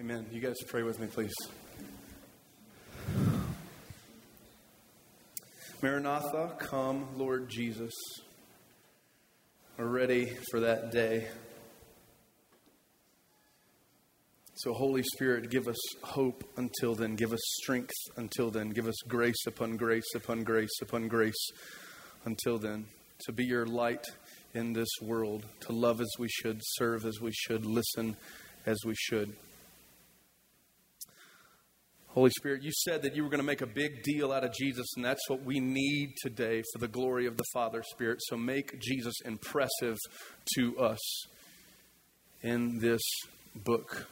Amen. You guys pray with me, please. Maranatha, come, Lord Jesus. We're ready for that day. So, Holy Spirit, give us hope until then. Give us strength until then. Give us grace upon grace upon grace upon grace until then. To be your light in this world. To love as we should, serve as we should, listen as we should. Holy Spirit, you said that you were going to make a big deal out of Jesus, and that's what we need today for the glory of the Father, Spirit. So make Jesus impressive to us in this book.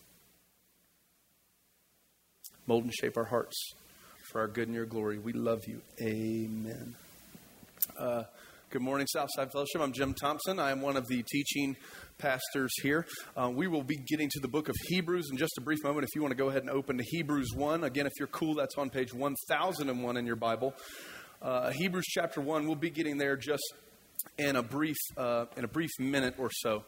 Mold and shape our hearts for our good and your glory. We love you. Amen. Good morning, Southside Fellowship. I'm Jim Thompson. I am one of the teaching pastors here. We will be getting to the book of Hebrews in just a brief moment. If you want to go ahead and open to Hebrews 1. Again, if you're cool, that's on page 1001 in your Bible. Hebrews chapter 1, we'll be getting there just in a brief minute or so.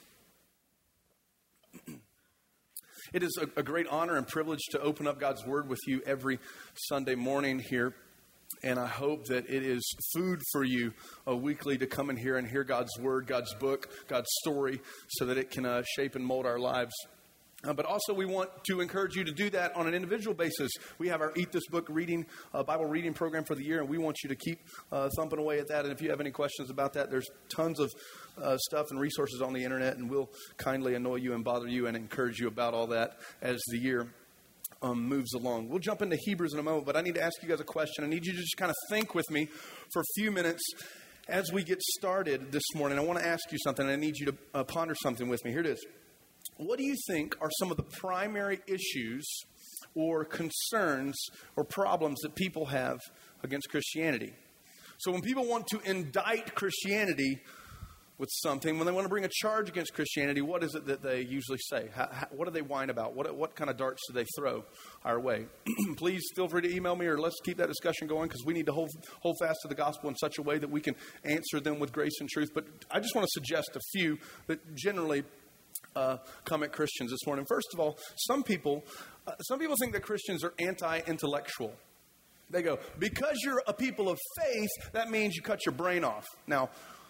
It is a great honor and privilege to open up God's Word with you every Sunday morning here. And I hope that it is food for you weekly to come in here and hear God's Word, God's book, God's story, so that it can shape and mold our lives. But also we want to encourage you to do that on an individual basis. We have our Eat This Book reading, Bible reading program for the year, and we want you to keep thumping away at that. And if you have any questions about that, there's tons of stuff and resources on the internet, and we'll kindly annoy you and bother you and encourage you about all that as the year moves along. We'll jump into Hebrews in a moment, but I need to ask you guys a question. I need you to just kind of think with me for a few minutes as we get started this morning. I want to ask you something. I need you to ponder something with me. Here it is. What do you think are some of the primary issues or concerns or problems that people have against Christianity? So when people want to indict Christianity with something, when they want to bring a charge against Christianity, what is it that they usually say? What do they whine about? What kind of darts do they throw our way? Please feel free to email me, or let's keep that discussion going, because we need to hold fast to the gospel in such a way that we can answer them with grace and truth. But I just want to suggest a few that generally come at Christians this morning. First of all, some people think that Christians are anti-intellectual. They go, because you're a people of faith, that means you cut your brain off. Now,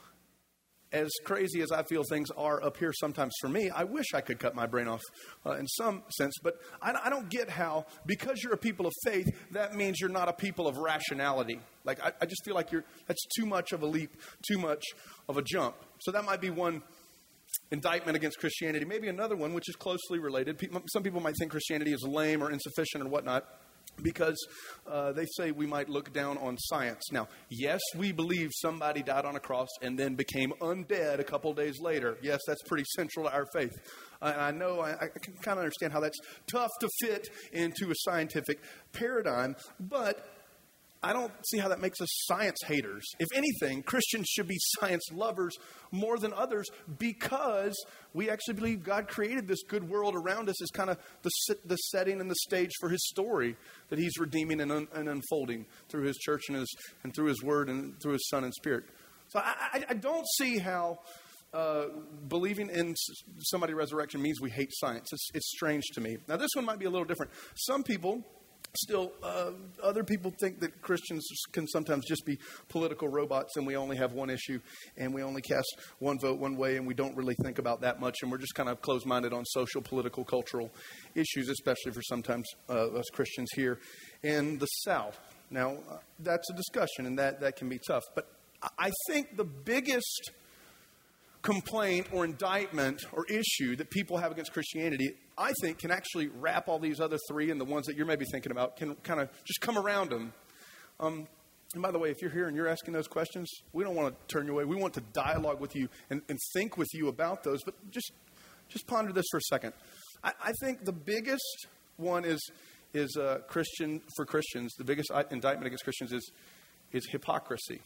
as crazy as I feel things are up here sometimes for me, I wish I could cut my brain off in some sense. But I don't get how, because you're a people of faith, that means you're not a people of rationality. Like, I just feel like that's too much of a leap, too much of a jump. So that might be one indictment against Christianity. Maybe another one, which is closely related. Some people might think Christianity is lame or insufficient or whatnot, because they say we might look down on science. Now, yes, we believe somebody died on a cross and then became undead a couple days later. Yes, that's pretty central to our faith. And I know I can kind of understand how that's tough to fit into a scientific paradigm, but I don't see how that makes us science haters. If anything, Christians should be science lovers more than others, because we actually believe God created this good world around us as kind of the setting and the stage for His story that He's redeeming and unfolding through His church and through His Word and through His Son and Spirit. So I don't see how believing in somebody's resurrection means we hate science. It's strange to me. Now, this one might be a little different. Some people still, other people think that Christians can sometimes just be political robots, and we only have one issue, and we only cast one vote one way, and we don't really think about that much, and we're just kind of closed-minded on social, political, cultural issues, especially for sometimes us Christians here in the South. Now, that's a discussion, and that can be tough. But I think the biggest complaint or indictment or issue that people have against Christianity, I think, can actually wrap all these other three, and the ones that you're maybe thinking about can kind of just come around them. And by the way, if you're here and you're asking those questions, we don't want to turn you away. We want to dialogue with you and think with you about those. But just ponder this for a second. I think the biggest one is Christian for Christians. The biggest indictment against Christians is hypocrisy.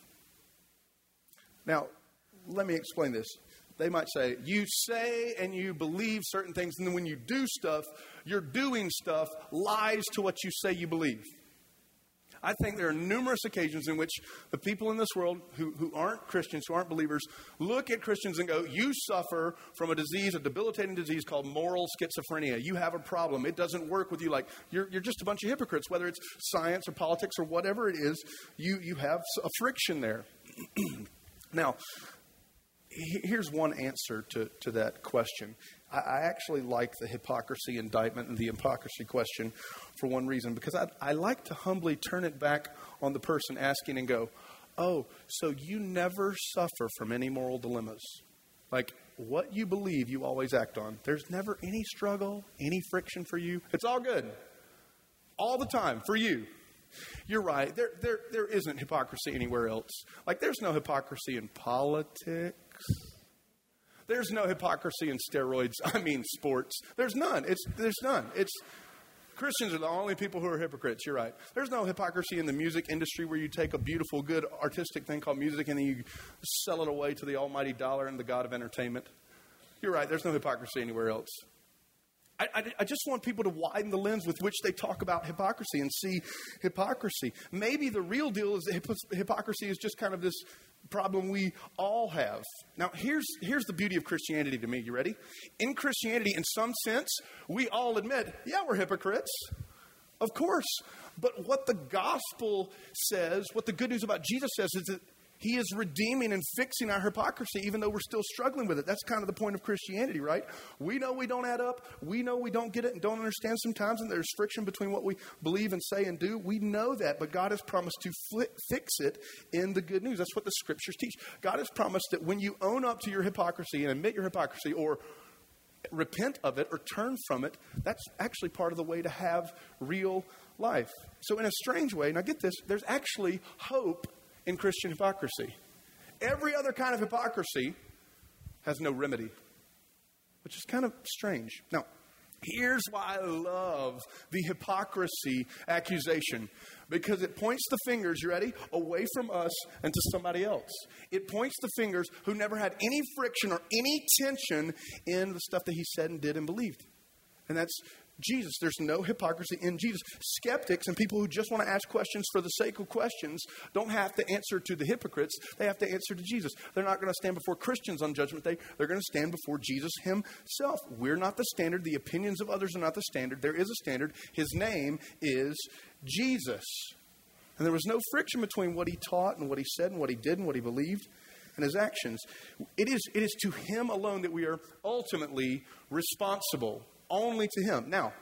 Now, let me explain this. They might say, you say and you believe certain things, and then when you do stuff, you're doing stuff lies to what you say you believe. I think there are numerous occasions in which the people in this world who aren't Christians, who aren't believers, look at Christians and go, you suffer from a disease, a debilitating disease called moral schizophrenia. You have a problem. It doesn't work with you. Like, you're just a bunch of hypocrites, whether it's science or politics or whatever it is. You have a friction there. Now, here's one answer to that question. I actually like the hypocrisy indictment and the hypocrisy question for one reason, because I like to humbly turn it back on the person asking and go, oh, so you never suffer from any moral dilemmas. Like, what you believe, you always act on. There's never any struggle, any friction for you. It's all good. All the time for you. You're right. There isn't hypocrisy anywhere else. Like, there's no hypocrisy in politics. There's no hypocrisy in sports. There's none. There's none. Christians are the only people who are hypocrites. You're right. There's no hypocrisy in the music industry where you take a beautiful, good, artistic thing called music and then you sell it away to the almighty dollar and the god of entertainment. You're right. There's no hypocrisy anywhere else. I just want people to widen the lens with which they talk about hypocrisy and see hypocrisy. Maybe the real deal is that hypocrisy is just kind of this problem we all have. Now, here's the beauty of Christianity to me. You ready? In Christianity, in some sense, we all admit, yeah, we're hypocrites. Of course. But what the gospel says, what the good news about Jesus says is that he is redeeming and fixing our hypocrisy, even though we're still struggling with it. That's kind of the point of Christianity, right? We know we don't add up. We know we don't get it and don't understand sometimes, and there's friction between what we believe and say and do. We know that, but God has promised to fix it in the good news. That's what the scriptures teach. God has promised that when you own up to your hypocrisy and admit your hypocrisy, or repent of it or turn from it, that's actually part of the way to have real life. So in a strange way, now get this, there's actually hope in Christian hypocrisy. Every other kind of hypocrisy has no remedy, which is kind of strange. Now, here's why I love the hypocrisy accusation, because it points the fingers, you ready, away from us and to somebody else. It points the fingers who never had any friction or any tension in the stuff that he said and did and believed. And that's Jesus. There's no hypocrisy in Jesus. Skeptics and people who just want to ask questions for the sake of questions don't have to answer to the hypocrites. They have to answer to Jesus. They're not going to stand before Christians on Judgment Day. They're going to stand before Jesus himself. We're not the standard. The opinions of others are not the standard. There is a standard. His name is Jesus. And there was no friction between what he taught and what he said and what he did and what he believed and his actions. It is to him alone that we are ultimately responsible. Only to him. Now,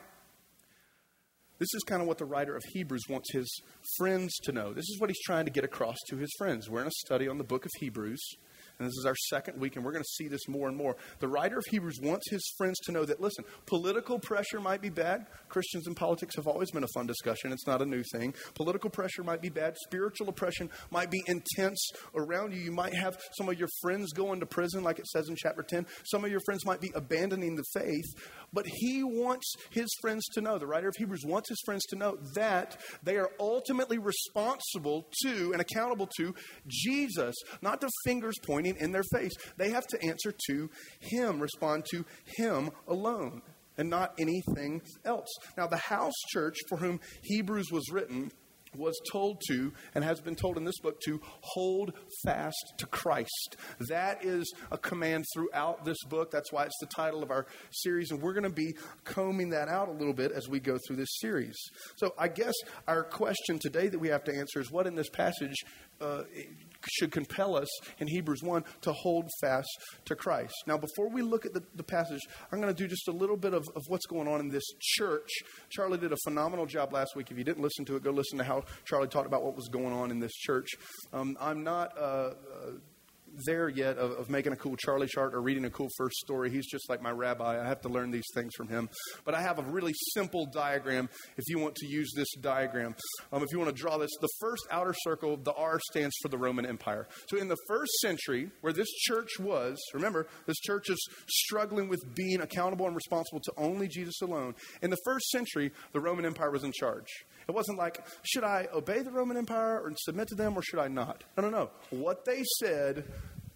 this is kind of what the writer of Hebrews wants his friends to know. This is what he's trying to get across to his friends. We're in a study on the book of Hebrews, and this is our second week, and we're going to see this more and more. The writer of Hebrews wants his friends to know that, listen, political pressure might be bad. Christians and politics have always been a fun discussion. It's not a new thing. Political pressure might be bad. Spiritual oppression might be intense around you. You might have some of your friends going to prison, like it says in chapter 10. Some of your friends might be abandoning the faith. But he wants his friends to know, the writer of Hebrews wants his friends to know that they are ultimately responsible to and accountable to Jesus, not to fingers pointing in their face. They have to answer to him, respond to him alone, and not anything else. Now, the house church for whom Hebrews was written was told to, and has been told in this book, to hold fast to Christ. That is a command throughout this book. That's why it's the title of our series, and we're going to be combing that out a little bit as we go through this series. So I guess our question today that we have to answer is, what in this passage should compel us in Hebrews 1 to hold fast to Christ? Now, before we look at the passage, I'm going to do just a little bit of what's going on in this church. Charlie did a phenomenal job last week. If you didn't listen to it, go listen to how Charlie talked about what was going on in this church. I'm not there yet of making a cool Charlie chart or reading a cool first story. He's just like my rabbi. I have to learn these things from him. But I have a really simple diagram if you want to use this diagram. If you want to draw this, the first outer circle, the R stands for the Roman Empire. So in the first century, where this church was, remember, this church is struggling with being accountable and responsible to only Jesus alone. In the first century, the Roman Empire was in charge. It wasn't like, should I obey the Roman Empire or submit to them, or should I not? No. What they said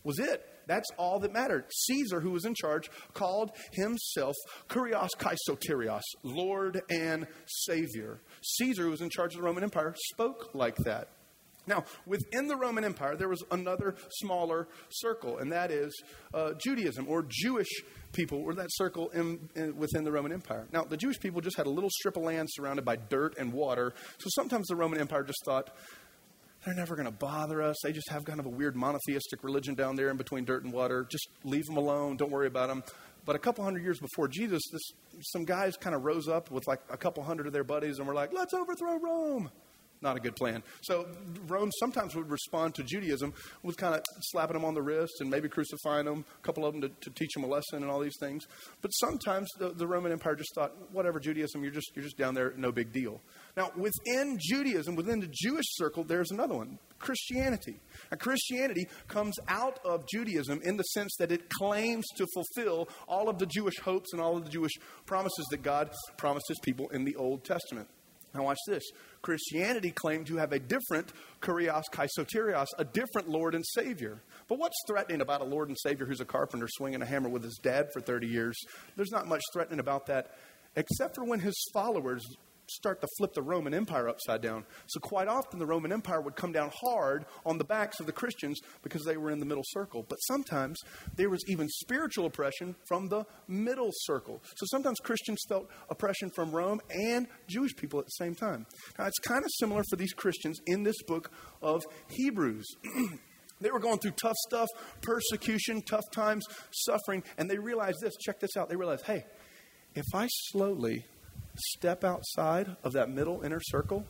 was it. That's all that mattered. Caesar, who was in charge, called himself Kurios Kaisoterios, Lord and Savior. Caesar, who was in charge of the Roman Empire, spoke like that. Now, within the Roman Empire, there was another smaller circle, and that is Judaism, or Jewish people were that circle within the Roman Empire. Now, the Jewish people just had a little strip of land surrounded by dirt and water, so sometimes the Roman Empire just thought, they're never going to bother us. They just have kind of a weird monotheistic religion down there in between dirt and water. Just leave them alone. Don't worry about them. But a couple hundred years before Jesus, some guys kind of rose up with like a couple hundred of their buddies and were like, let's overthrow Rome. Not a good plan. So Rome sometimes would respond to Judaism with kind of slapping them on the wrist and maybe crucifying them, a couple of them to teach them a lesson and all these things. But sometimes the Roman Empire just thought, whatever, Judaism, you're just down there, no big deal. Now, within Judaism, within the Jewish circle, there's another one, Christianity. Now, Christianity comes out of Judaism in the sense that it claims to fulfill all of the Jewish hopes and all of the Jewish promises that God promised his people in the Old Testament. Now watch this. Christianity claimed to have a different Kurios Kaisoterios, a different Lord and Savior. But what's threatening about a Lord and Savior who's a carpenter swinging a hammer with his dad for 30 years? There's not much threatening about that, except for when his followers start to flip the Roman Empire upside down. So quite often the Roman Empire would come down hard on the backs of the Christians because they were in the middle circle. But sometimes there was even spiritual oppression from the middle circle. So sometimes Christians felt oppression from Rome and Jewish people at the same time. Now it's kind of similar for these Christians in this book of Hebrews. They were going through tough stuff, persecution, tough times, suffering, and they realized this. Check this out. They realized, hey, if I slowly step outside of that middle inner circle,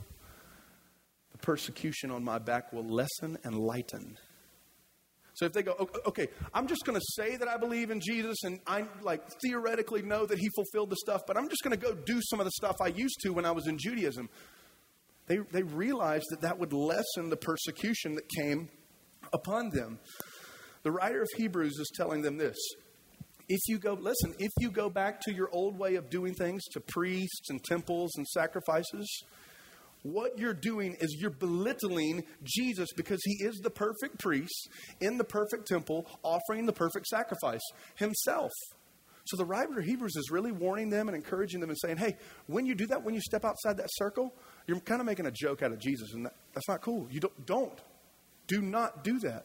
the persecution on my back will lessen and lighten. So if they go, okay, I'm just going to say that I believe in Jesus and I theoretically know that he fulfilled the stuff, but I'm just going to go do some of the stuff I used to when I was in Judaism. They realized that would lessen the persecution that came upon them. The writer of Hebrews is telling them this. If you go back to your old way of doing things, to priests and temples and sacrifices, what you're doing is you're belittling Jesus because he is the perfect priest in the perfect temple offering the perfect sacrifice himself. So the writer of Hebrews is really warning them and encouraging them and saying, hey, when you do that, when you step outside that circle, you're kind of making a joke out of Jesus, and that's not cool. You do not do that.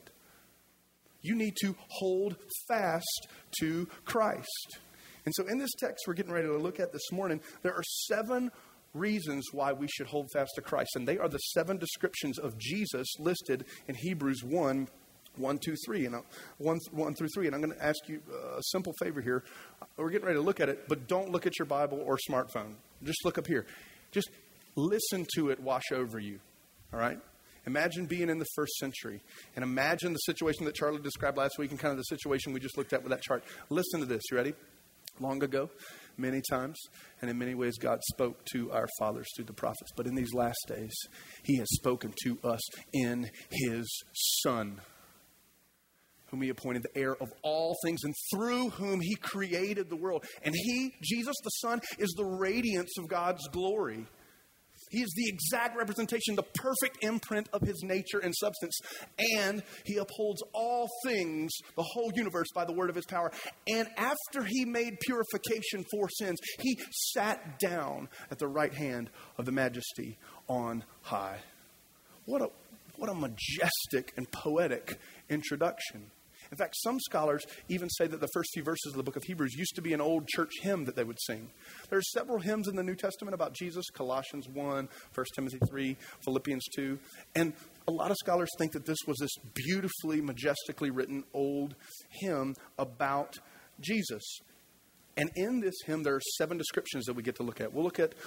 You need to hold fast to Christ. And so in this text we're getting ready to look at this morning, there are 7 reasons why we should hold fast to Christ. And they are the 7 descriptions of Jesus listed in Hebrews 1, 1 through 3. And I'm going to ask you a simple favor here. We're getting ready to look at it, but don't look at your Bible or smartphone. Just look up here. Just listen to it wash over you. All right? Imagine being in the first century, and imagine the situation that Charlie described last week and kind of the situation we just looked at with that chart. Listen to this. You ready? Long ago, many times, and in many ways, God spoke to our fathers through the prophets. But in these last days, he has spoken to us in his Son, whom he appointed the heir of all things, and through whom he created the world. And he, Jesus the Son, is the radiance of God's glory. He is the exact representation, the perfect imprint of his nature and substance. And he upholds all things, the whole universe, by the word of his power. And after he made purification for sins, he sat down at the right hand of the Majesty on high. What a majestic and poetic introduction. In fact, some scholars even say that the first few verses of the book of Hebrews used to be an old church hymn that they would sing. There are several hymns in the New Testament about Jesus, Colossians 1, 1 Timothy 3, Philippians 2. And a lot of scholars think that this was this beautifully, majestically written old hymn about Jesus. And in this hymn, there are 7 descriptions that we get to look at. We'll look at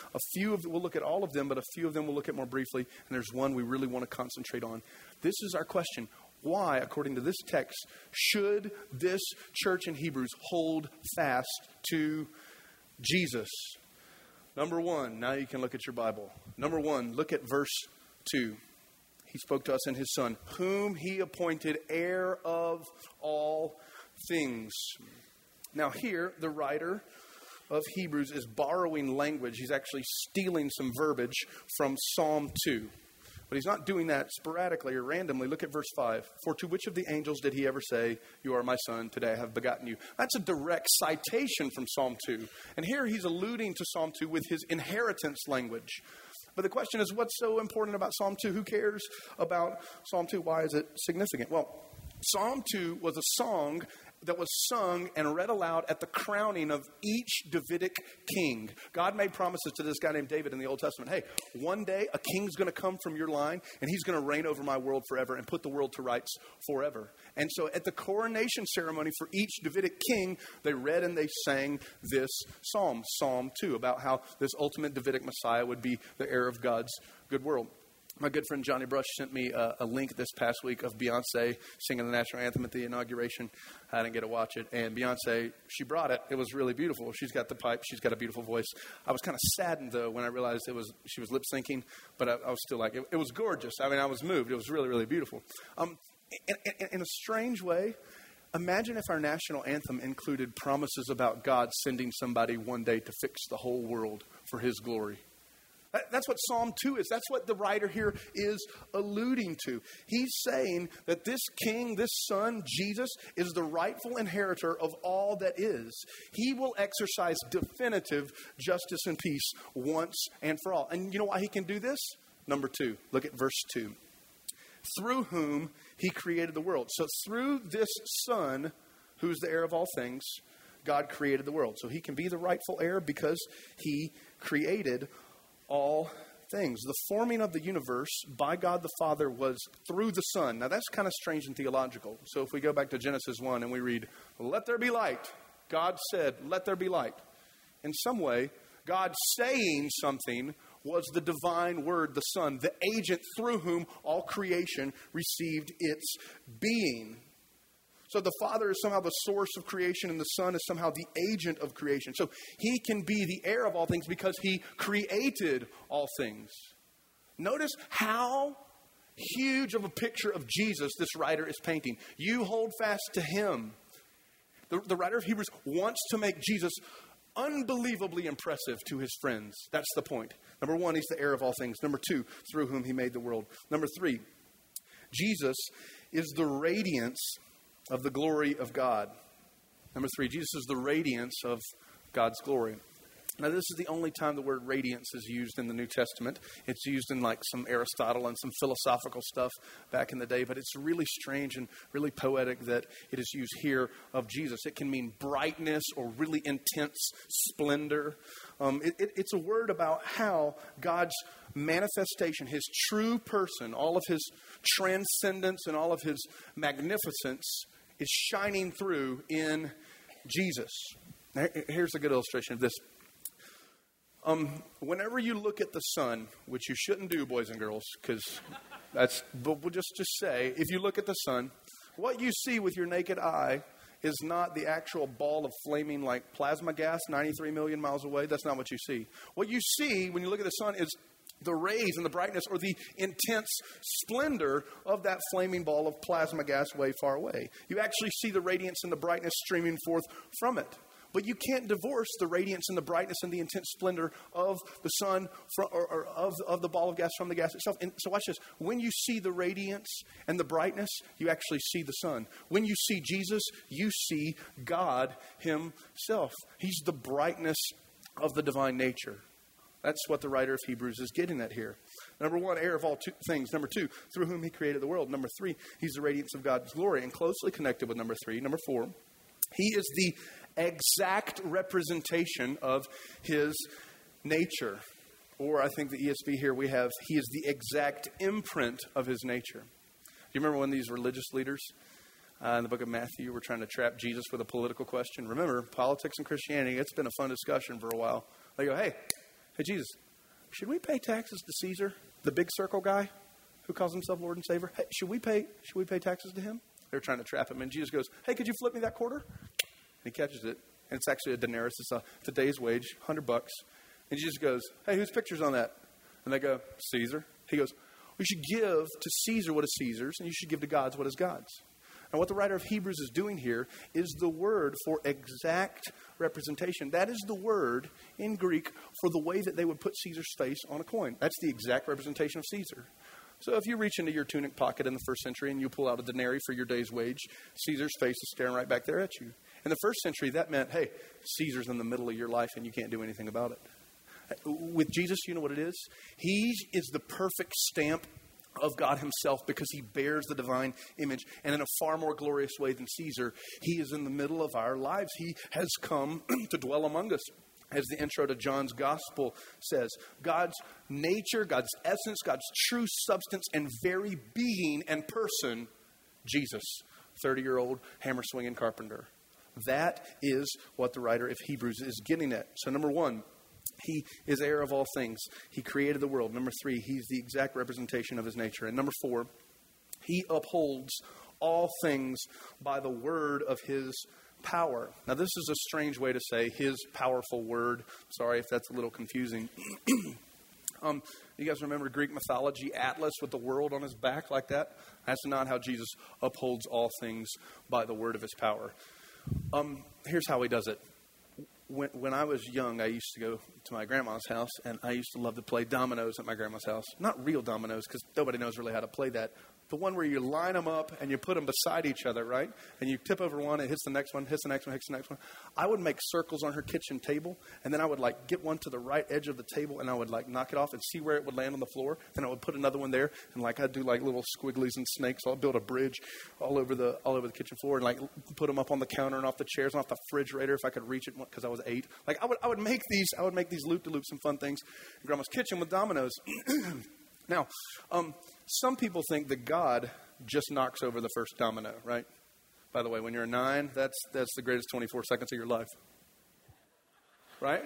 all of them, but a few of them we'll look at more briefly. And there's one we really want to concentrate on. This is our question. Why, according to this text, should this church in Hebrews hold fast to Jesus? Number 1, now you can look at your Bible. Number 1, look at verse 2. He spoke to us in his Son, whom he appointed heir of all things. Now here, the writer of Hebrews is borrowing language. He's actually stealing some verbiage from Psalm 2. But he's not doing that sporadically or randomly. Look at verse 5. For to which of the angels did he ever say, you are my son, today I have begotten you? That's a direct citation from Psalm 2. And here he's alluding to Psalm 2 with his inheritance language. But the question is, what's so important about Psalm 2? Who cares about Psalm 2? Why is it significant? Well, Psalm 2 was a song that was sung and read aloud at the crowning of each Davidic king. God made promises to this guy named David in the Old Testament. Hey, one day a king's going to come from your line, and he's going to reign over my world forever and put the world to rights forever. And so at the coronation ceremony for each Davidic king, they read and they sang this psalm, Psalm 2, about how this ultimate Davidic Messiah would be the heir of God's good world. My good friend Johnny Brush sent me a link this past week of Beyonce singing the national anthem at the inauguration. I didn't get to watch it. And Beyonce, she brought it. It was really beautiful. She's got the pipe. She's got a beautiful voice. I was kind of saddened, though, when I realized she was lip syncing. But I was still like, it was gorgeous. I mean, I was moved. It was really, really beautiful. In a strange way, imagine if our national anthem included promises about God sending somebody one day to fix the whole world for his glory. That's what Psalm 2 is. That's what the writer here is alluding to. He's saying that this king, this son, Jesus, is the rightful inheritor of all that is. He will exercise definitive justice and peace once and for all. And you know why he can do this? Number 2, look at verse 2. Through whom he created the world. So through this son, who's the heir of all things, God created the world. So he can be the rightful heir because he created all things. The forming of the universe by God the Father was through the Son. Now that's kind of strange and theological. So if we go back to Genesis 1 and we read, let there be light. God said, let there be light. In some way, God saying something was the divine word, the Son, the agent through whom all creation received its being. So the Father is somehow the source of creation and the Son is somehow the agent of creation. So he can be the heir of all things because he created all things. Notice how huge of a picture of Jesus this writer is painting. You hold fast to him. The writer of Hebrews wants to make Jesus unbelievably impressive to his friends. That's the point. Number 1, he's the heir of all things. Number 2, through whom he made the world. Number 3, Jesus is the radiance of the glory of God. Number 3, Jesus is the radiance of God's glory. Now, this is the only time the word radiance is used in the New Testament. It's used in like some Aristotle and some philosophical stuff back in the day, but it's really strange and really poetic that it is used here of Jesus. It can mean brightness or really intense splendor. It's a word about how God's manifestation, his true person, all of his transcendence and all of his magnificence is shining through in Jesus. Now, here's a good illustration of this. Whenever you look at the sun, which you shouldn't do, boys and girls, but we'll just say, if you look at the sun, what you see with your naked eye is not the actual ball of flaming like plasma gas 93 million miles away. That's not what you see. What you see when you look at the sun is the rays and the brightness or the intense splendor of that flaming ball of plasma gas way far away. You actually see the radiance and the brightness streaming forth from it. But you can't divorce the radiance and the brightness and the intense splendor of the sun or of the ball of gas from the gas itself. And so watch this. When you see the radiance and the brightness, you actually see the sun. When you see Jesus, you see God himself. He's the brightness of the divine nature. That's what the writer of Hebrews is getting at here. Number 1, heir of all things. Number 2, through whom he created the world. Number 3, he's the radiance of God's glory. And closely connected with number 3, number 4, he is the exact representation of his nature. Or I think the ESV here we have, he is the exact imprint of his nature. Do you remember when these religious leaders in the book of Matthew were trying to trap Jesus with a political question? Remember, politics and Christianity, it's been a fun discussion for a while. They go, hey Jesus, should we pay taxes to Caesar, the big circle guy who calls himself Lord and Savior? Hey, should we pay taxes to him? They're trying to trap him. And Jesus goes, hey, could you flip me that quarter? And he catches it. And it's actually a denarius. It's a day's wage, $100. And Jesus goes, hey, whose picture's on that? And they go, Caesar. He goes, we should give to Caesar what is Caesar's, and you should give to God's what is God's. And what the writer of Hebrews is doing here is the word for exact representation. That is the word in Greek for the way that they would put Caesar's face on a coin. That's the exact representation of Caesar. So if you reach into your tunic pocket in the first century and you pull out a denarii for your day's wage, Caesar's face is staring right back there at you. In the first century, that meant, hey, Caesar's in the middle of your life and you can't do anything about it. With Jesus, you know what it is? He is the perfect stamp of God himself because he bears the divine image. And in a far more glorious way than Caesar, he is in the middle of our lives. He has come to dwell among us. As the intro to John's gospel says, God's nature, God's essence, God's true substance and very being and person, Jesus, 30-year-old hammer-swinging carpenter. That is what the writer of Hebrews is getting at. So number one, he is heir of all things. He created the world. Number three, he's the exact representation of his nature. And number four, he upholds all things by the word of his power. Now, this is a strange way to say his powerful word. Sorry if that's a little confusing. You guys remember Greek mythology, Atlas with the world on his back like that? That's not how Jesus upholds all things by the word of his power. Here's how he does it. When I was young, I used to go to my grandma's house, and I used to love to play dominoes at my grandma's house. Not real dominoes, because nobody knows really how to play that. The one where you line them up and you put them beside each other, right? And you tip over one, it hits the next one, hits the next one, hits the next one. I would make circles on her kitchen table, and then I would get one to the right edge of the table, and I would knock it off and see where it would land on the floor. Then I would put another one there, and I'd do little squigglies and snakes. So I'd build a bridge all over the kitchen floor, and put them up on the counter and off the chairs and off the refrigerator if I could reach it because I was 8. I would make these loop-de-loops and fun things in Grandma's kitchen with dominoes. Now, some people think that God just knocks over the first domino, right? By the way, when you're a 9, that's the greatest 24 seconds of your life, right?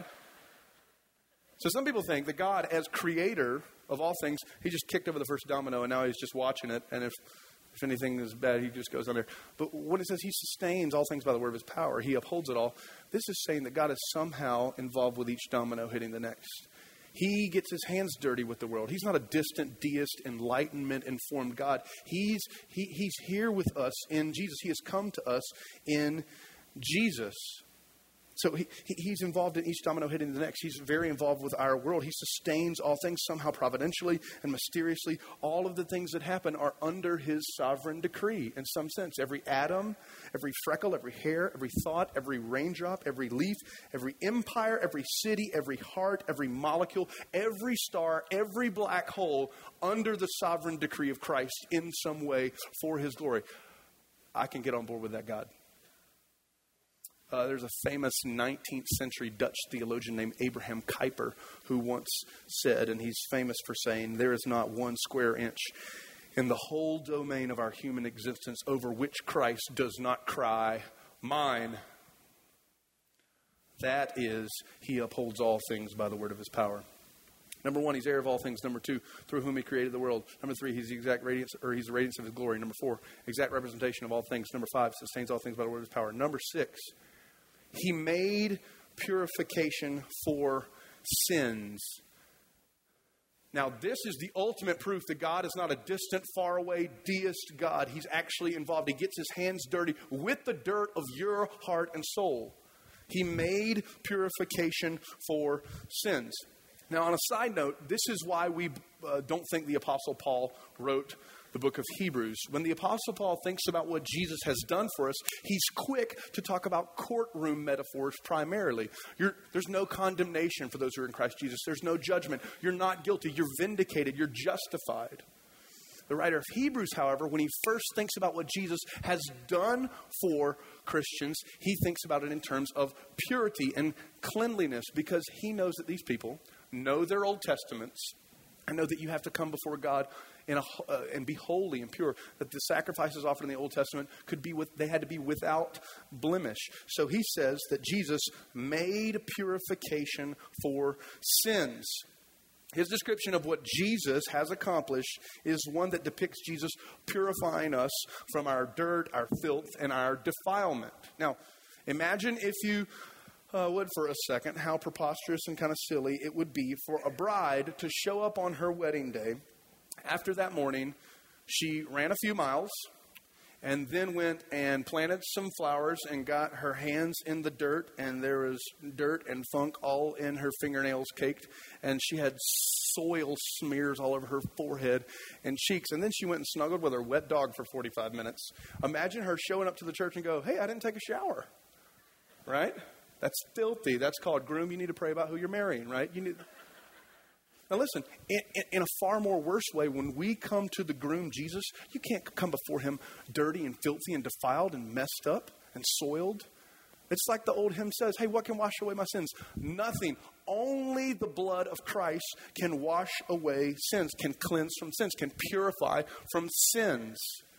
So some people think that God, as creator of all things, he just kicked over the first domino and now he's just watching it. And if anything is bad, he just goes on there. But when it says he sustains all things by the word of his power, he upholds it all, this is saying that God is somehow involved with each domino hitting the next. He gets his hands dirty with the world. He's not a distant deist, enlightenment-informed God. He's here with us in Jesus. He has come to us in Jesus. So he's involved in each domino hitting the next. He's very involved with our world. He sustains all things somehow providentially and mysteriously. All of the things that happen are under his sovereign decree in some sense. Every atom, every freckle, every hair, every thought, every raindrop, every leaf, every empire, every city, every heart, every molecule, every star, every black hole under the sovereign decree of Christ in some way for his glory. I can get on board with that God. There's a famous 19th century Dutch theologian named Abraham Kuyper who once said, and he's famous for saying, there is not one square inch in the whole domain of our human existence over which Christ does not cry, mine. That is, he upholds all things by the word of his power. Number one, he's heir of all things. Number two, through whom he created the world. Number three, he's the exact radiance, or he's the radiance of his glory. Number four, exact representation of all things. Number five, sustains all things by the word of his power. Number six, he made purification for sins. Now, this is the ultimate proof that God is not a distant, faraway, deist God. He's actually involved. He gets his hands dirty with the dirt of your heart and soul. He made purification for sins. Now, on a side note, this is why we don't think the Apostle Paul wrote the book of Hebrews. When the Apostle Paul thinks about what Jesus has done for us, he's quick to talk about courtroom metaphors primarily. There's no condemnation for those who are in Christ Jesus. There's no judgment. You're not guilty. You're vindicated. You're justified. The writer of Hebrews, however, when he first thinks about what Jesus has done for Christians, he thinks about it in terms of purity and cleanliness because he knows that these people know their Old Testaments and know that you have to come before God and be holy and pure, that the sacrifices offered in the Old Testament they had to be without blemish. So he says that Jesus made purification for sins. His description of what Jesus has accomplished is one that depicts Jesus purifying us from our dirt, our filth, and our defilement. Now, imagine if you would for a second how preposterous and kind of silly it would be for a bride to show up on her wedding day. After that morning, she ran a few miles, and then went and planted some flowers and got her hands in the dirt, and there was dirt and funk all in her fingernails caked, and she had soil smears all over her forehead and cheeks, and then she went and snuggled with her wet dog for 45 minutes. Imagine her showing up to the church and go, hey, I didn't take a shower, right? That's filthy. That's called groom. You need to pray about who you're marrying, right? Now listen, in a far more worse way, when we come to the groom, Jesus, you can't come before him dirty and filthy and defiled and messed up and soiled. It's like the old hymn says, hey, what can wash away my sins? Nothing. Only the blood of Christ can wash away sins, can cleanse from sins, can purify from sins.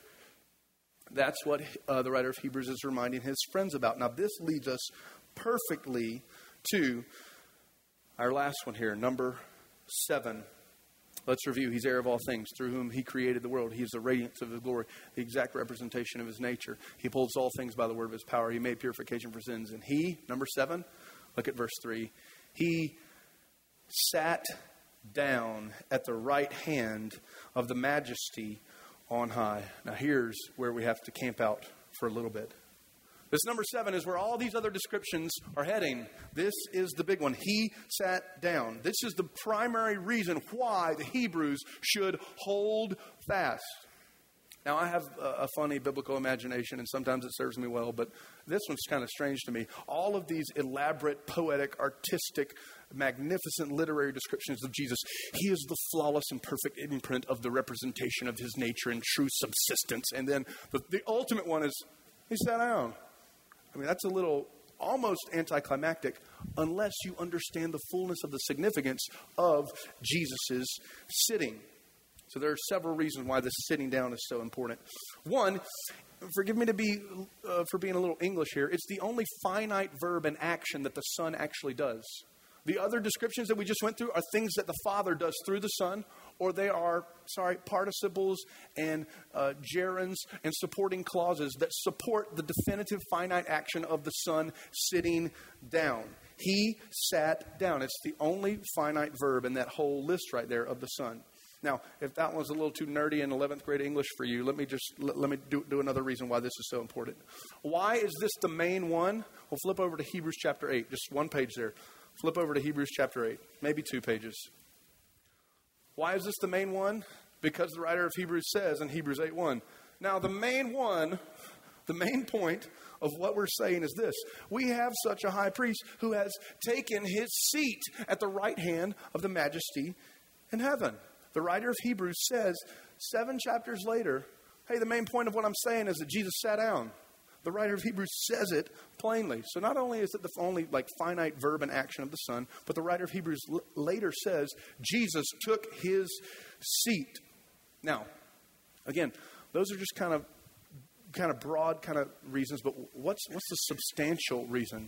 That's what the writer of Hebrews is reminding his friends about. Now this leads us perfectly to our last one here, number 7. Let's review. He's heir of all things, through whom he created the world. He is the radiance of his glory, the exact representation of his nature. He upholds all things by the word of his power. He made purification for sins. And he, number 7, look at verse 3. He sat down at the right hand of the majesty on high. Now here's where we have to camp out for a little bit. This number 7 is where all these other descriptions are heading. This is the big one. He sat down. This is the primary reason why the Hebrews should hold fast. Now, I have a funny biblical imagination, and sometimes it serves me well, but this one's kind of strange to me. All of these elaborate, poetic, artistic, magnificent literary descriptions of Jesus, he is the flawless and perfect imprint of the representation of his nature and true subsistence. And then the ultimate one is, he sat down. I mean, that's a little almost anticlimactic unless you understand the fullness of the significance of Jesus' sitting. So there are several reasons why this sitting down is so important. One, forgive me for being a little English here, it's the only finite verb in action that the Son actually does. The other descriptions that we just went through are things that the Father does through the Son, or they are, participles and gerunds and supporting clauses that support the definitive finite action of the Son sitting down. He sat down. It's the only finite verb in that whole list right there of the Son. Now, if that was a little too nerdy in 11th grade English for you, let me do another reason why this is so important. Why is this the main one? Well, flip over to Hebrews chapter 8, just one page there. Flip over to Hebrews chapter 8, maybe 2 pages. Why is this the main one? Because the writer of Hebrews says in Hebrews 8:1. Now, the main point of what we're saying is this. We have such a high priest who has taken his seat at the right hand of the majesty in heaven. The writer of Hebrews says 7 chapters later, hey, the main point of what I'm saying is that Jesus sat down. The writer of Hebrews says it plainly. So not only is it the only finite verb and action of the Son, but the writer of Hebrews later says Jesus took his seat. Now, again, those are just kind of broad kind of reasons, but what's the substantial reason?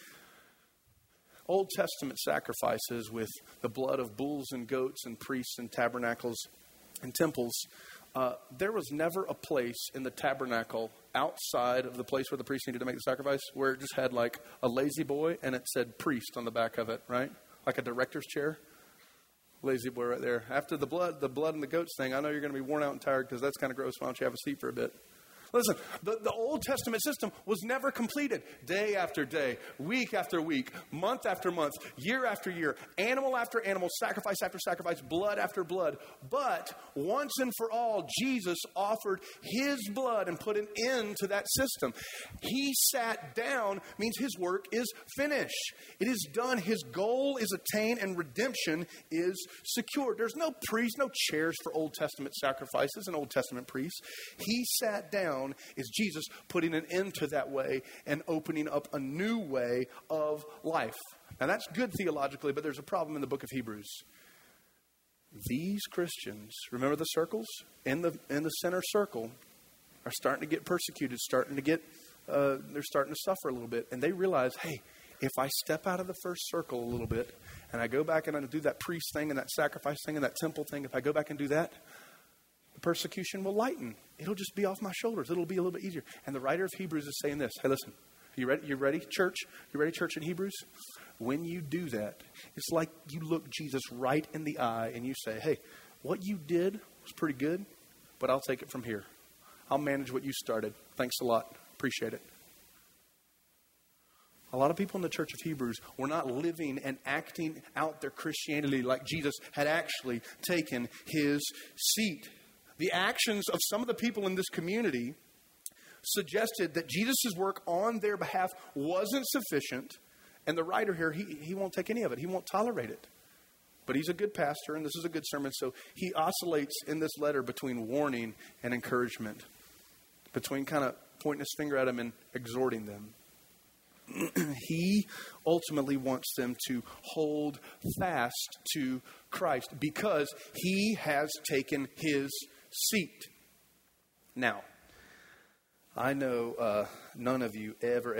Old Testament sacrifices with the blood of bulls and goats and priests and tabernacles and temples, there was never a place in the tabernacle outside of the place where the priest needed to make the sacrifice where it just had like a lazy boy and it said priest on the back of it, right? Like a director's chair. Lazy boy right there. After the blood and the goats thing, I know you're going to be worn out and tired because that's kind of gross. Why don't you have a seat for a bit? Listen, the Old Testament system was never completed. Day after day, week after week, month after month, year after year, animal after animal, sacrifice after sacrifice, blood after blood. But once and for all, Jesus offered his blood and put an end to that system. He sat down means his work is finished. It is done. His goal is attained and redemption is secured. There's no priest, no chairs for Old Testament sacrifices and Old Testament priests. He sat down is Jesus putting an end to that way and opening up a new way of life. Now that's good theologically, but there's a problem in the book of Hebrews. These Christians, remember the circles? In the center circle are starting to get persecuted, they're starting to suffer a little bit. And they realize, hey, if I step out of the first circle a little bit and I go back and I do that priest thing and that sacrifice thing and that temple thing, if I go back and do that, the persecution will lighten. It'll just be off my shoulders. It'll be a little bit easier. And the writer of Hebrews is saying this. Hey, listen. You ready? You ready, church? You ready, church in Hebrews? When you do that, it's like you look Jesus right in the eye and you say, hey, what you did was pretty good, but I'll take it from here. I'll manage what you started. Thanks a lot. Appreciate it. A lot of people in the Church of Hebrews were not living and acting out their Christianity like Jesus had actually taken his seat. The actions of some of the people in this community suggested that Jesus' work on their behalf wasn't sufficient. And the writer here, he won't take any of it. He won't tolerate it. But he's a good pastor, and this is a good sermon. So he oscillates in this letter between warning and encouragement, between kind of pointing his finger at them and exhorting them. He ultimately wants them to hold fast to Christ because he has taken his seat. Now, I know none of you ever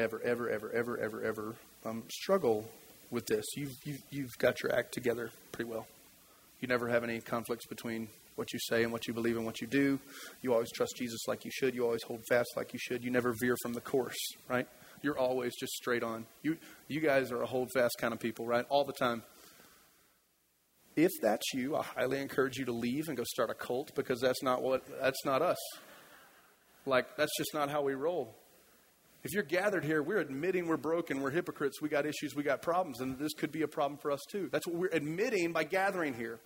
struggle with this. You've got your act together pretty well. You never have any conflicts between what you say and what you believe and what you do. You always trust Jesus like you should. You always hold fast like you should. You never veer from the course, right? You're always just straight on. You guys are a hold fast kind of people, right? All the time. If that's you, I highly encourage you to leave and go start a cult because that's not us. Like, that's just not how we roll. If you're gathered here, we're admitting we're broken, we're hypocrites, we got issues, we got problems, and this could be a problem for us too. That's what we're admitting by gathering here.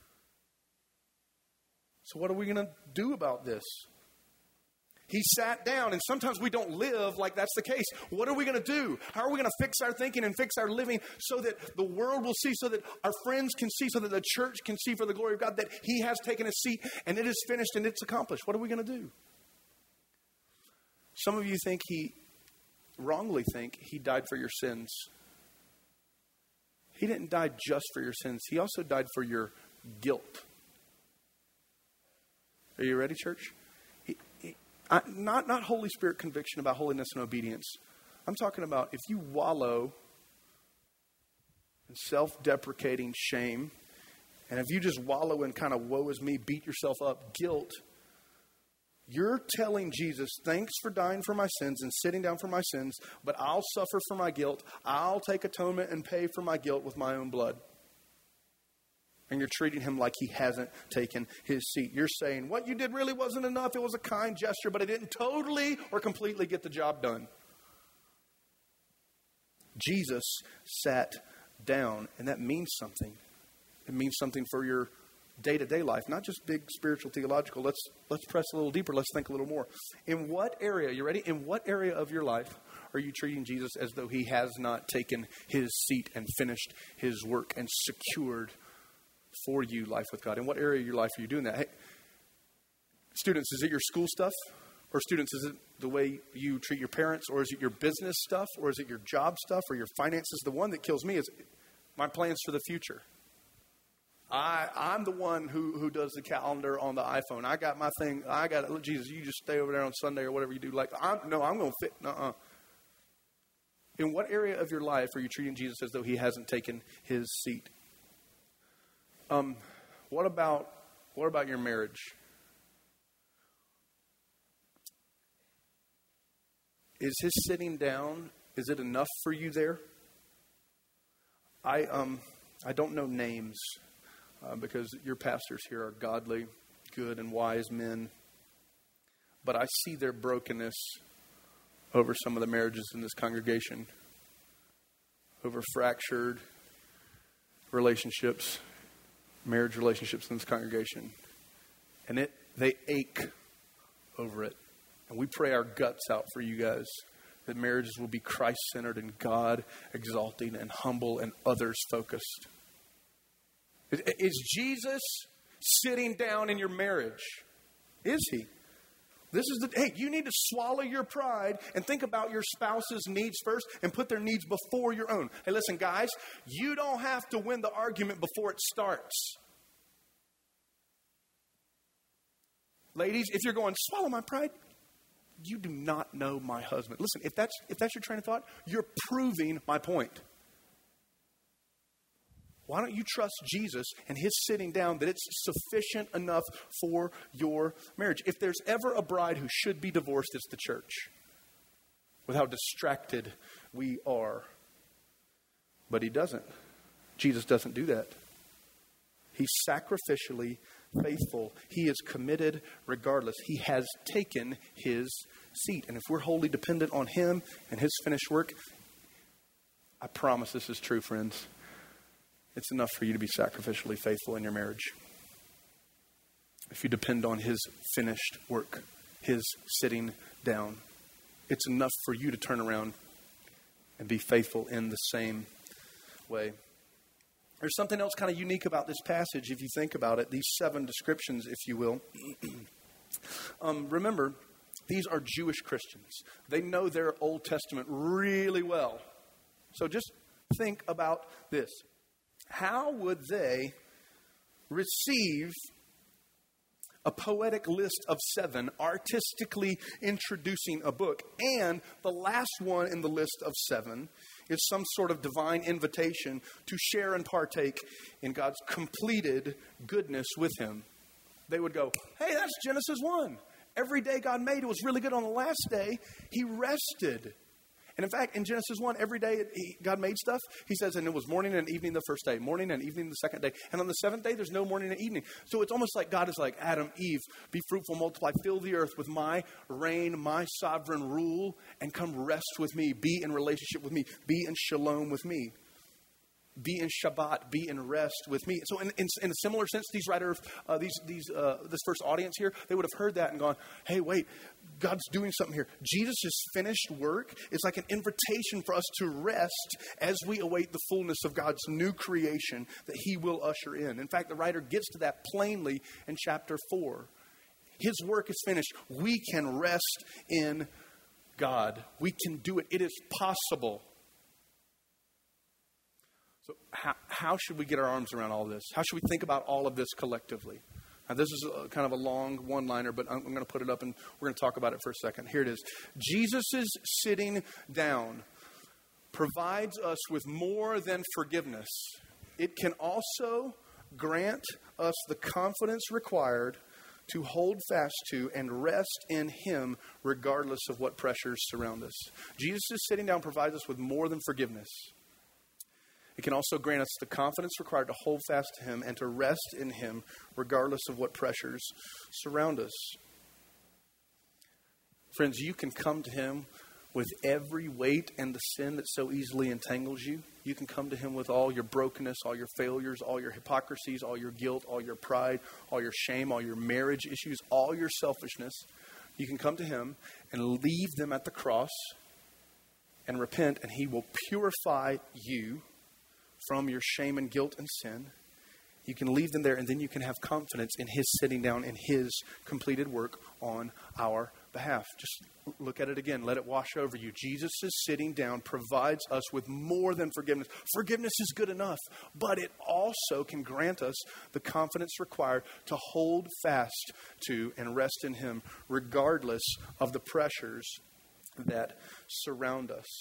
So what are we going to do about this? He sat down, and sometimes we don't live like that's the case. What are we going to do? How are we going to fix our thinking and fix our living so that the world will see, so that our friends can see, so that the church can see for the glory of God that he has taken a seat and it is finished and it's accomplished? What are we going to do? Some of you wrongly think he died for your sins. He didn't die just for your sins. He also died for your guilt. Are you ready, church? Not Holy Spirit conviction about holiness and obedience. I'm talking about if you wallow in self-deprecating shame, and if you just wallow in kind of woe is me, beat yourself up, guilt, you're telling Jesus, thanks for dying for my sins and sitting down for my sins, but I'll suffer for my guilt. I'll take atonement and pay for my guilt with my own blood. And you're treating him like he hasn't taken his seat. You're saying, what you did really wasn't enough. It was a kind gesture, but it didn't totally or completely get the job done. Jesus sat down, and that means something. It means something for your day-to-day life, not just big spiritual, theological. Let's press a little deeper. Let's think a little more. In what area, you ready? In what area of your life are you treating Jesus as though he has not taken his seat and finished his work and secured for you life with God? In what area of your life are you doing that? Hey, students, is it your school stuff? Or students, is it the way you treat your parents? Or is it your business stuff? Or is it your job stuff? Or your finances? The one that kills me is my plans for the future. I'm the one who does the calendar on the iPhone. I got my thing. Jesus, you just stay over there on Sunday or whatever you do. I'm going to fit. In what area of your life are you treating Jesus as though he hasn't taken his seat? What about your marriage? Is his sitting down, is it enough for you there? I don't know names. Because your pastors here are godly, good, and wise men. But I see their brokenness over some of the marriages in this congregation, over fractured relationships, marriage relationships in this congregation. And they ache over it. And we pray our guts out for you guys, that marriages will be Christ-centered and God-exalting and humble and others-focused. Is Jesus sitting down in your marriage? Is he? Hey, you need to swallow your pride and think about your spouse's needs first and put their needs before your own. Hey, listen, guys, you don't have to win the argument before it starts. Ladies, if you're going, swallow my pride, you do not know my husband. Listen, if that's your train of thought, you're proving my point. Why don't you trust Jesus and his sitting down that it's sufficient enough for your marriage? If there's ever a bride who should be divorced, it's the church. With how distracted we are. But he doesn't. Jesus doesn't do that. He sacrificially faithful. He is committed regardless. He has taken his seat. And if we're wholly dependent on him and his finished work, I promise this is true, friends. It's enough for you to be sacrificially faithful in your marriage. If you depend on his finished work, his sitting down, it's enough for you to turn around and be faithful in the same way. There's something else kind of unique about this passage, if you think about it. These 7 descriptions, if you will. Remember, these are Jewish Christians. They know their Old Testament really well. So just think about this. How would they receive a poetic list of 7 artistically introducing a book, and the last one in the list of 7 is some sort of divine invitation to share and partake in God's completed goodness with him? They would go, hey, that's Genesis 1. Every day God made, it was really good. On the last day, he rested. And in fact, in Genesis 1, every day God made stuff. He says, and it was morning and evening the first day, morning and evening the second day. And on the 7th day, there's no morning and evening. So it's almost like God is like, Adam, Eve, be fruitful, multiply, fill the earth with my reign, my sovereign rule, and come rest with me. Be in relationship with me. Be in shalom with me. Be in Shabbat, be in rest with me. So in a similar sense, these writers, this first audience here, they would have heard that and gone, hey, wait, God's doing something here. Jesus' finished work is like an invitation for us to rest as we await the fullness of God's new creation that he will usher in. In fact, the writer gets to that plainly in chapter 4. His work is finished. We can rest in God. We can do it. It is possible. So how should we get our arms around all this? How should we think about all of this collectively? Now, this is kind of a long one-liner, but I'm going to put it up and we're going to talk about it for a second. Here it is. Jesus' sitting down provides us with more than forgiveness. It can also grant us the confidence required to hold fast to and rest in him regardless of what pressures surround us. Jesus' sitting down provides us with more than forgiveness. It can also grant us the confidence required to hold fast to him and to rest in him regardless of what pressures surround us. Friends, you can come to him with every weight and the sin that so easily entangles you. You can come to him with all your brokenness, all your failures, all your hypocrisies, all your guilt, all your pride, all your shame, all your marriage issues, all your selfishness. You can come to him and leave them at the cross and repent, and he will purify you from your shame and guilt and sin. You can leave them there, and then you can have confidence in his sitting down in his completed work on our behalf. Just look at it again. Let it wash over you. Jesus' sitting down provides us with more than forgiveness. Forgiveness is good enough, but it also can grant us the confidence required to hold fast to and rest in him regardless of the pressures that surround us.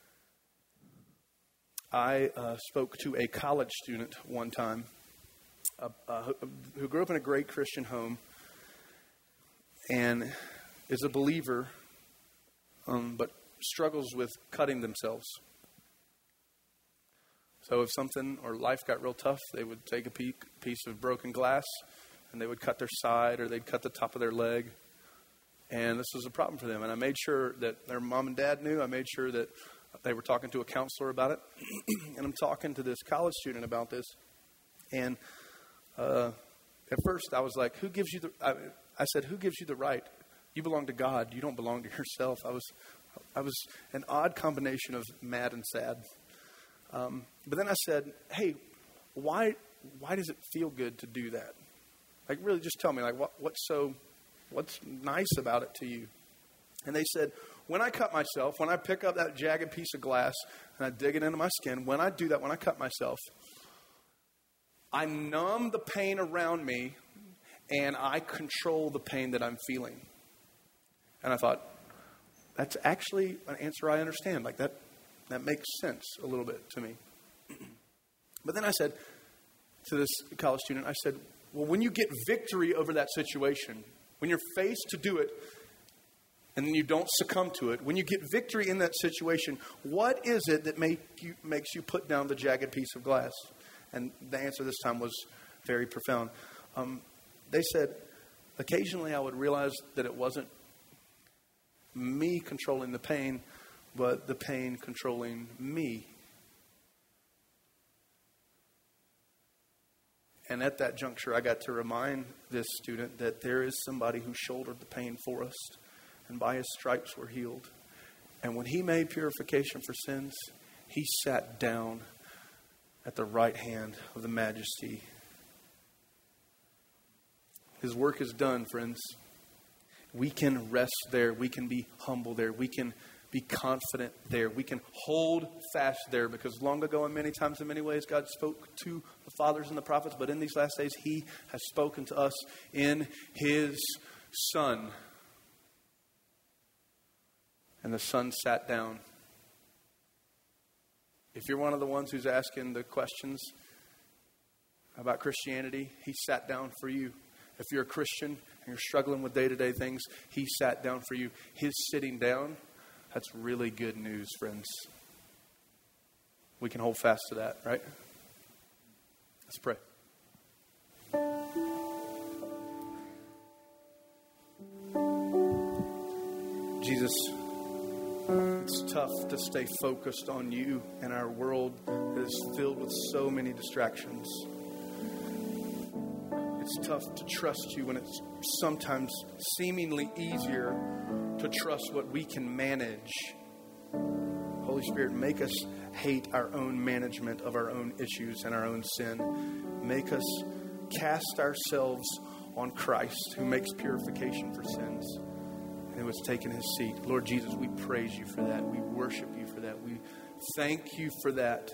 I spoke to a college student one time who grew up in a great Christian home and is a believer, but struggles with cutting themselves. So if something or life got real tough, they would take a piece of broken glass and they would cut their side or they'd cut the top of their leg. And this was a problem for them. And I made sure that their mom and dad knew. I made sure that they were talking to a counselor about it. And I'm talking to this college student about this. And at first I was like, who gives you I said, who gives you the right? You belong to God. You don't belong to yourself. I was an odd combination of mad and sad. But then I said, hey, why does it feel good to do that? Like, really just tell me, like, what's nice about it to you? And they said, when I cut myself, when I pick up that jagged piece of glass and I dig it into my skin, when I do that, when I cut myself, I numb the pain around me and I control the pain that I'm feeling. And I thought, that's actually an answer I understand. Like that makes sense a little bit to me. But then I said to this college student, I said, well, when you get victory over that situation, when you're faced to do it, and then you don't succumb to it, when you get victory in that situation, what is it that makes you put down the jagged piece of glass? And the answer this time was very profound. They said, occasionally I would realize that it wasn't me controlling the pain, but the pain controlling me. And at that juncture, I got to remind this student that there is somebody who shouldered the pain for us, and by his stripes we're healed. And when he made purification for sins, he sat down at the right hand of the Majesty. His work is done, friends. We can rest there. We can be humble there. We can be confident there. We can hold fast there, because long ago and many times in many ways God spoke to the fathers and the prophets, but in these last days He has spoken to us in His Son. And the Son sat down. If you're one of the ones who's asking the questions about Christianity, He sat down for you. If you're a Christian and you're struggling with day-to-day things, He sat down for you. His sitting down, that's really good news, friends. We can hold fast to that, right? Let's pray. Jesus, it's tough to stay focused on you in our world that is filled with so many distractions. It's tough to trust you when it's sometimes seemingly easier to trust what we can manage. Holy Spirit, make us hate our own management of our own issues and our own sin. Make us cast ourselves on Christ, who makes purification for sins and who has taken His seat. Lord Jesus, we praise you for that. We worship you for that. We thank you for that.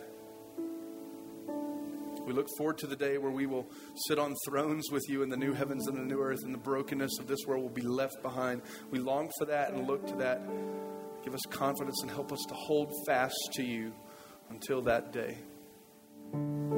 We look forward to the day where we will sit on thrones with you in the new heavens and the new earth, and the brokenness of this world will be left behind. We long for that and look to that. Give us confidence and help us to hold fast to you until that day.